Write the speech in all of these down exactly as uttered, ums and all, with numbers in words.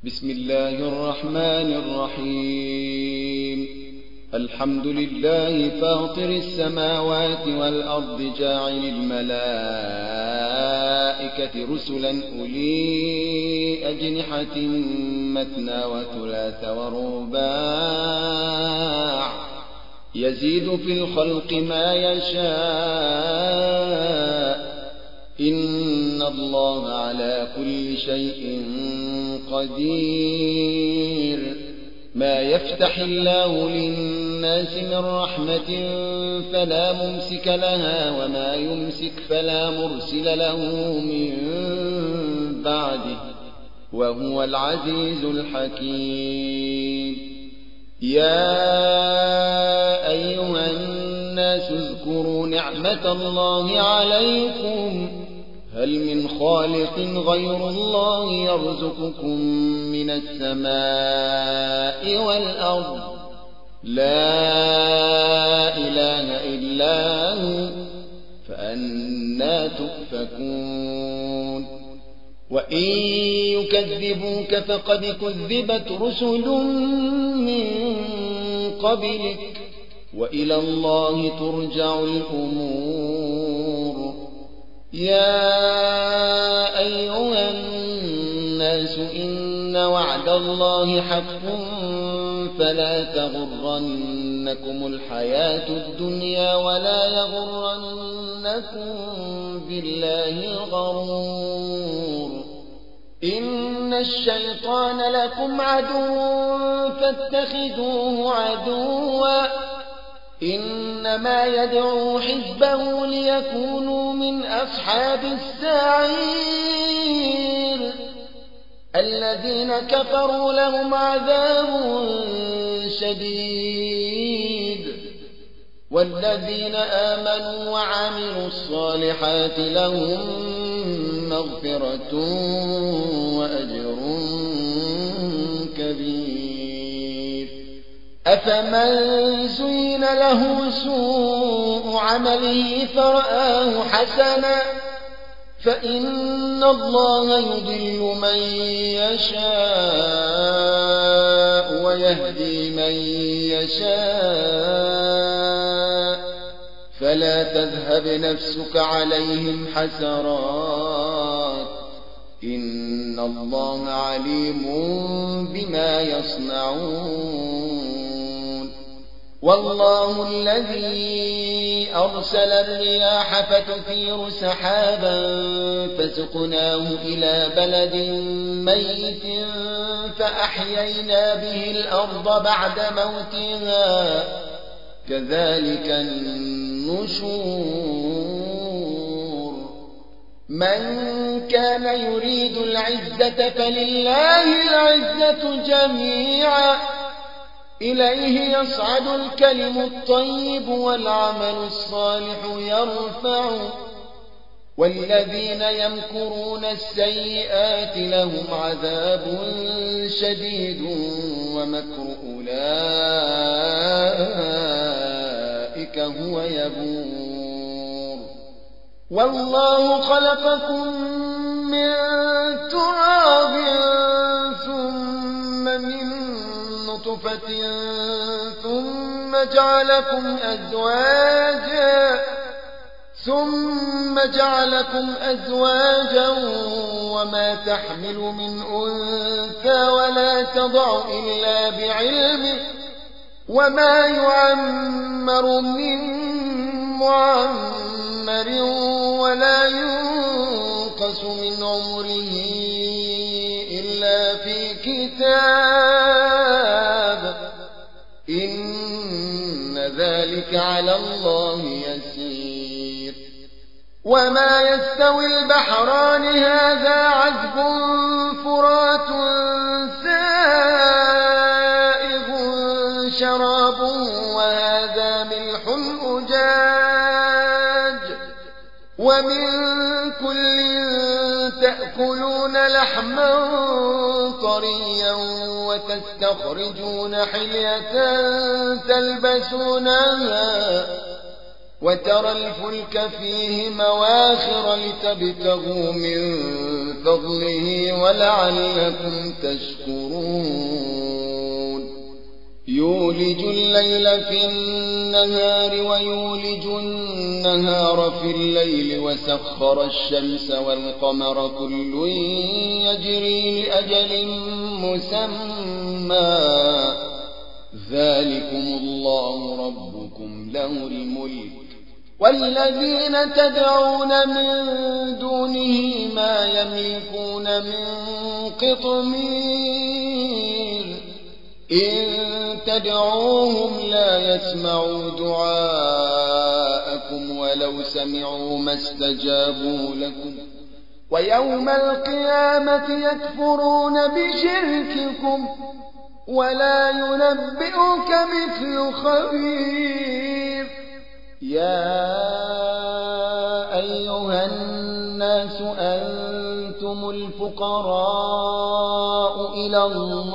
بسم الله الرحمن الرحيم. الحمد لله فاطر السماوات والأرض جاعل الملائكة رسلا أولي أجنحة مثنى وثلاث ورباع يزيد في الخلق ما يشاء إن الله على كل شيء قدير. ما يفتح الله للناس من رحمة فلا ممسك لها وما يمسك فلا مرسل له من بعده وهو العزيز الحكيم. يا أيها الناس اذكروا نعمة الله عليكم هل من خالق غير الله يرزقكم من السماء والأرض لا إله إلا هو فأنى تؤفكون. وإن يكذبوك فقد كذبت رسل من قبلك وإلى الله ترجع الأمور. يا أيها الناس إن وعد الله حق فلا تغرنكم الحياة الدنيا ولا يغرنكم بالله الغرور. إن الشيطان لكم عدو فاتخذوه عدوا إنما يدعو حزبه ليكونوا من أصحاب السعير. الذين كفروا لهم عذاب شديد والذين آمنوا وعملوا الصالحات لهم مغفرة وأجر كبير. أفمن زين له سوء عمله فرآه حسنا فإن الله يضل من يشاء ويهدي من يشاء فلا تذهب نفسك عليهم حسرات إن الله عليم بما يصنعون. والله الذي أرسل الرياح فتثير سحابا فسقناه إلى بلد ميت فأحيينا به الأرض بعد موتها كذلك النشور. من كان يريد العزة فلله العزة جميعا إليه يصعد الكلم الطيب والعمل الصالح يرفع والذين يمكرون السيئات لهم عذاب شديد ومكر أولئك هو يبور. والله خلقكم من تراب ثم من نطفة ثم جعلكم أزواجا ثم جعلكم أزواجا وما تحمل من أنثى ولا تضع إلا بعلمه وما يعمر من معمر ولا ينقص من عمره إلا في كتاب إن ذلك على الله يسير. وما يستوي البحران هذا عذب فرات سائغ شرابه وهذا ملح أجاج ومن كل تأكلون لحما طريا وتستخرجون حلية تلبسونها وترى الفلك فيه مواخر لتبتغوا من فضله ولعلكم تشكرون يولج الليل في النهار ويولج النهار في الليل وسخر الشمس والقمر كل يجري لأجل مسمى ذلكم الله ربكم له الملك والذين تدعون من دونه ما يملكون من قطمير إن تدعوهم لا يسمعوا دعاءكم ولو سمعوا ما استجابوا لكم ويوم القيامة يكفرون بشرككم ولا ينبئك مثل خبير يا أيها الناس أنتم الفقراء إلى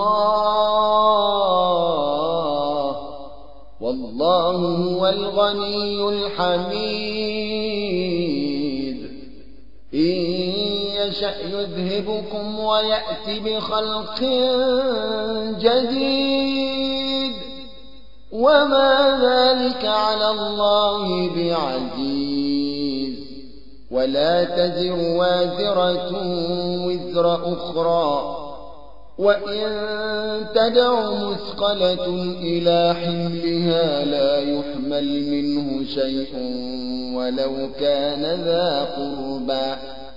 الله والله هو الغني الحميد إن يشأ يذهبكم ويأتي بخلق جديد وما ذلك على الله بعزيز ولا تزر وازرة وزر أخرى وإن تدع مثقلة إلى حملها لا يحمل منه شيء ولو كان ذا قربى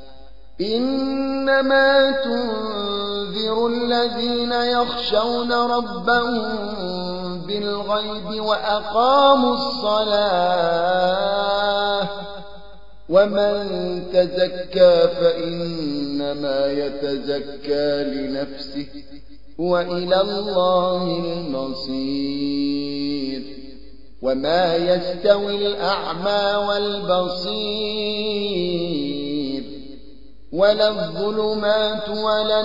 إنما تنذر الذين يخشون ربهم بالغيب وأقاموا الصلاة ومن تزكى فإنما يتزكى لنفسه وإلى الله المصير وما يستوي الأعمى والبصير ولا الظلمات ولا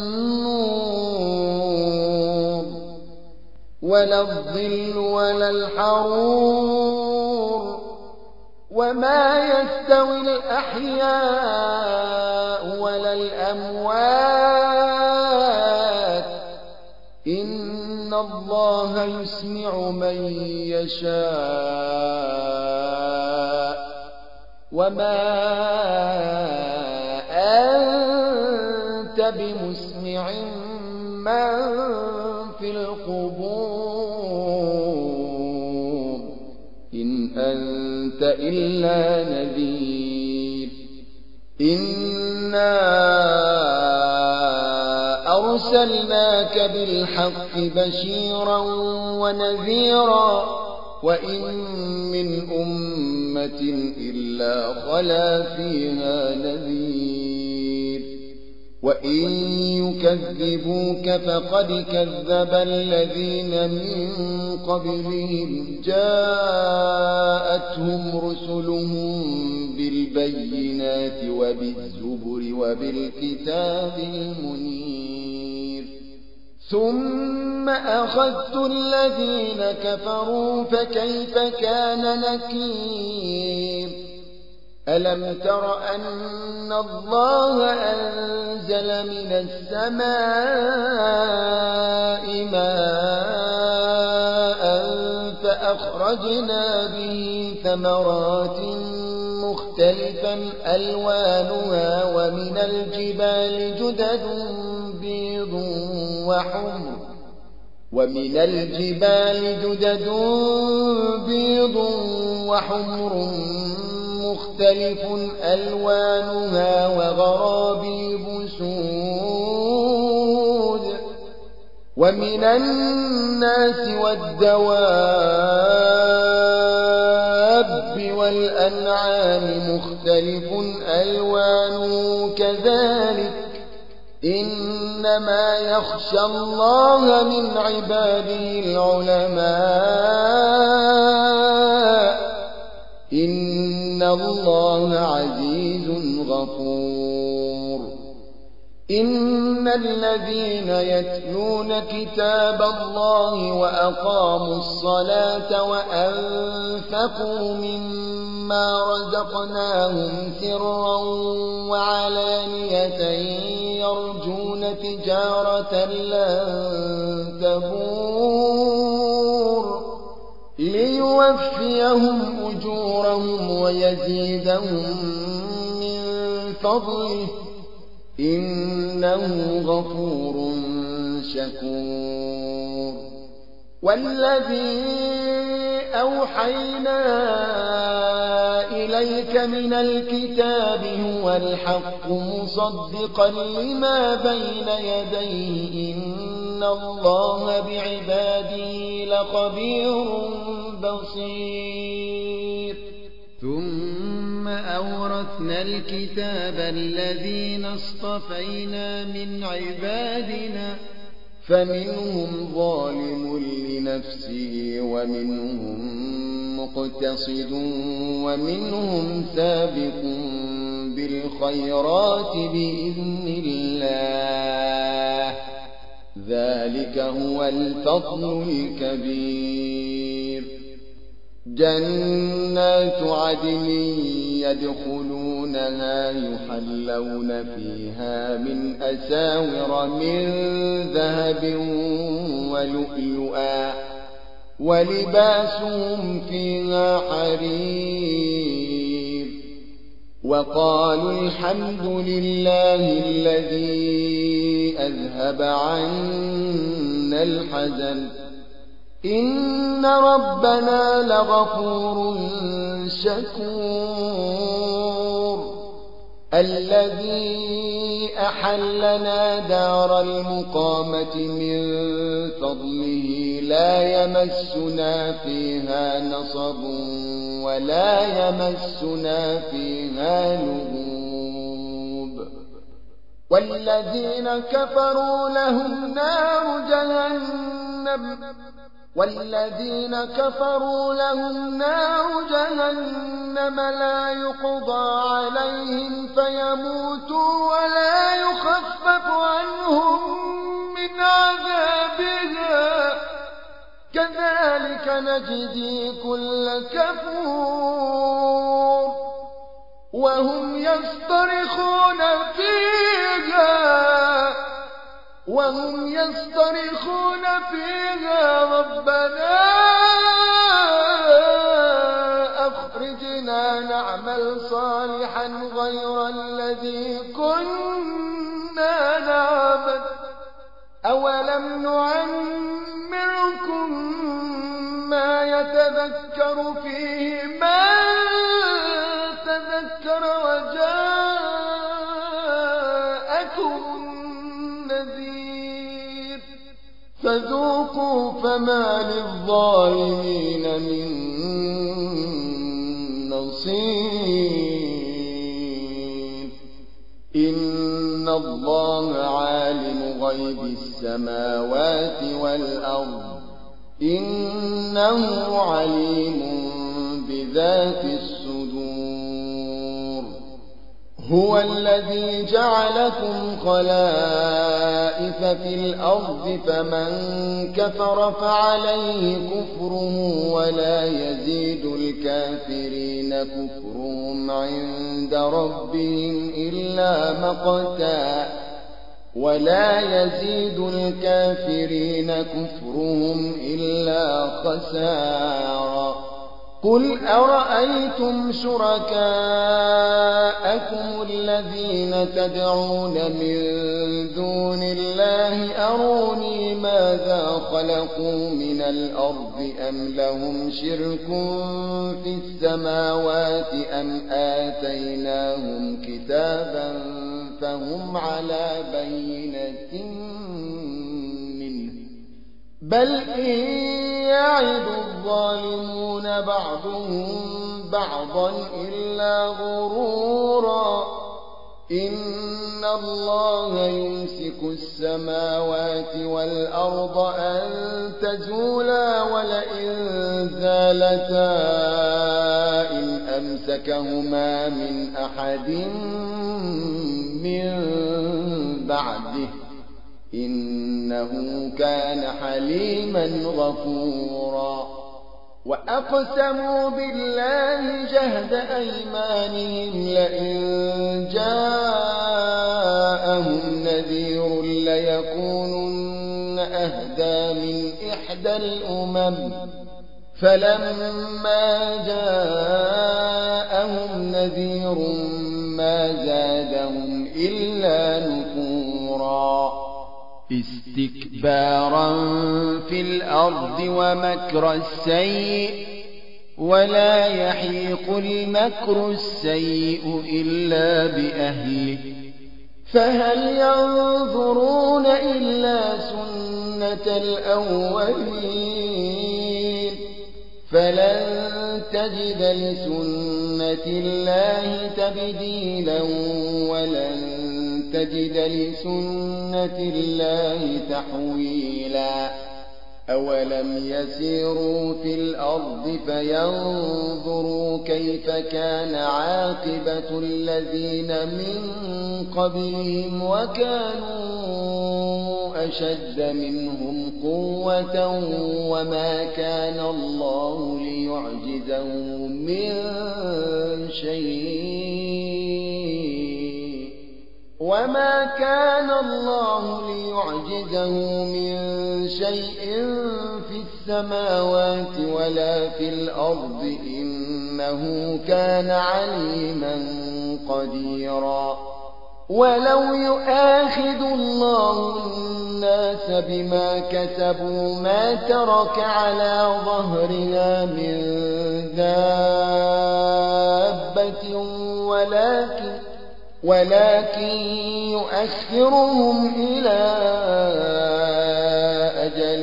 النور ولا الظل ولا الحرور وما يستوي الأحياء ولا الأموات إن الله يسمع من يشاء وما أنت بمسمع من في القبور إن أنت إلا نذير إنا أرسلناك بالحق بشيرا ونذيرا وإن من أمة إلا خلا فيها نذير وإن يكذبوك فقد كذب الذين من قبلهم جاءتهم رسلهم بالبينات وبالزبر وبالكتاب المنير ثم أخذت الذين كفروا فكيف كان نكير ألم تر أن الله أنزل من السماء ماء فأخرجنا به ثمرات مختلفا ألوانها ومن الجبال جدد بيض وحمر ومن الجبال جدد بيض وحمر مختلف ألوانها وغرابيب سود ومن الناس والدواب والأنعام مختلف ألوانه كذلك إنما يخشى الله من عباده العلماء إن الله عزيز غفور إن الذين يتلون كتاب الله وأقاموا الصلاة وأنفقوا مما رزقناهم سرا وعلانية يرجون تجارة لن تبور ليوفيهم أجورهم ويزيدهم من فضله إنه غفور شكور. والذي أوحينا إليك من الكتاب هو الحق مصدقا لما بين يديه إن الله بعباده لخبير بصير. ثم أورثنا الكتاب الذين اصطفينا من عبادنا فمنهم ظالم لنفسه ومنهم مقتصد ومنهم سابق بالخيرات بإذن الله ذلك هو الفضل الكبير. جنات عدن يدخلونها يحلون فيها من أساور من ذهب ولؤلؤا ولباسهم فيها حرير. وقالوا الحمد لله الذي أذهب عنا الحزن إن ربنا لغفور شكور. الذي أحلنا دار المقامة من فضله لا يمسنا فيها نصب ولا يمسنا فيها لغوب. والذين كفروا لهم نار جهنم والذين كفروا لهم نار جهنم لا يقضى عليهم فيموتوا ولا يخفف عنهم من عذابها كذلك نجزي كل كفور. وهم يصطرخون فيها وهم يصطرخون فيها ربنا أخرجنا نعمل صالحا غير الذي كنا نعمل أولم نعمركم ما يتذكر فيه من تذكر وجاءكم النذير فذوقوا فما للظالمين من نصير. إن الله عالم غيب السماوات والأرض إنه عليم بذات الصدور. هو الذي جعلكم خلائف في الأرض فمن كفر فعليه كفره ولا يزيد الكافرين كفرهم عند ربهم إلا مقتا ولا يزيد الكافرين كفرهم إلا خسارا. قل أرأيتم شركاءكم الذين تدعون من دون الله أروني ماذا خلقوا من الأرض أم لهم شرك في السماوات أم آتيناهم كتابا فهم على بينة منه بل إن يعد الظالمون بعضهم بعضا إلا غرورا. إن الله يمسك السماوات والأرض أن تزولا ولئن زالتا إن أمسكهما من أحد من بعده إنه كان حليما غفورا. وأقسموا بالله جهد أيمانهم لئن جاءهم نذير ليكونن أهدى من إحدى الأمم فلما جاءهم نذير ما زادهم إلا نفورا استكبارا في الأرض ومكر السيء ولا يحيق المكر السيء إلا بأهله فهل ينظرون إلا سنة الأولين فلن تجد لسنة الله تبديلا ولن تجد لسنة الله تحويلا. أولم يسيروا في الأرض فينظروا كيف كان عاقبة الذين من قبلهم وكانوا أشد منهم قوة وما كان الله ليعجزه من شيء وما كان الله ليعجزه من شيء في السماوات ولا في الأرض إنه كان عليما قديرا. ولو يؤاخذ الله الناس بما كسبوا ما ترك على ظهرها من دابة ولكن ولكن يؤخرهم إلى أجل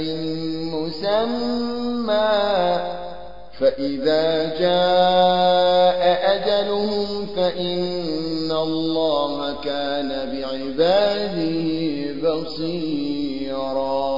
مسمى فإذا جاء أجلهم فإن الله كان بعباده بصيرا.